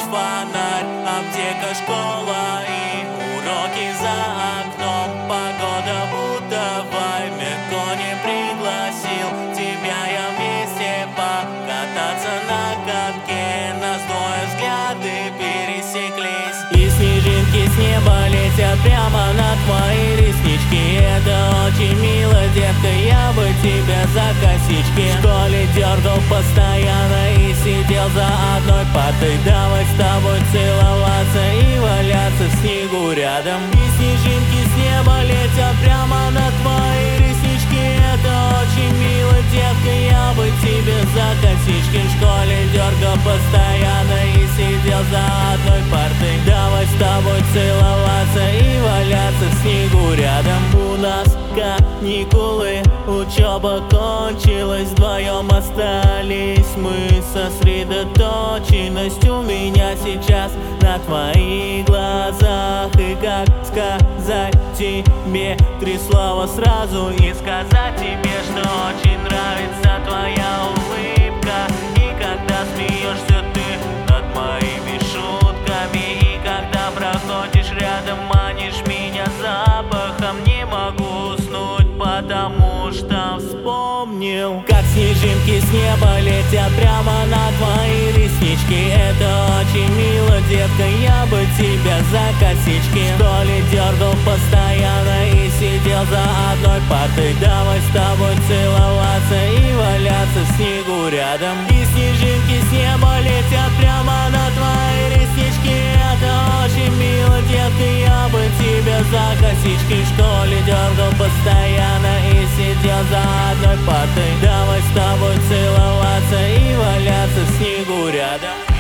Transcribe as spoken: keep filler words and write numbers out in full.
фонарь, аптека, школа и уроки за окном. Погода будто вайме, никто не пригласил тебя, я вместе покататься на катке. Нас двое взгляды пересеклись, и снежинки с неба летят прямо на твои реснички. Это очень мило, детка, я бы тебя за косички в школе дергал постоянно и сидел за одной партой. Давай с тобой целоваться и валяться в снегу рядом. И снежинки с неба летят прямо на твои реснички. Это очень мило, детка, я бы тебе за косички в школе дергал постоянно и сидел за одной партой. Давай с тобой целоваться и валяться в снегу рядом. У нас каникулы, учеба кончилась, вдвоем остались мы. Сосредоточенность у меня сейчас на твоих глазах. И как сказать тебе три слова сразу и сказать тебе, что очень нравится твоя улыбка. И когда смеешься ты над моими шутками, и когда проходишь рядом, манишь меня запахом. Не могу уснуть, потому что вспомнил, как снежинки с неба летят прямо на твои реснички. Это очень мило, детка, я бы тебя за косички в школе дергал постоянно и сидел за одной партой. Давай с тобой целоваться и валяться в снегу рядом. И снежинки с неба летят прямо на твои реснички. Это очень мило, детка, я бы тебя за косички в школе дергал постоянно и сидел за одной партой. Давай с тобой целоваться и валяться в снегу рядом.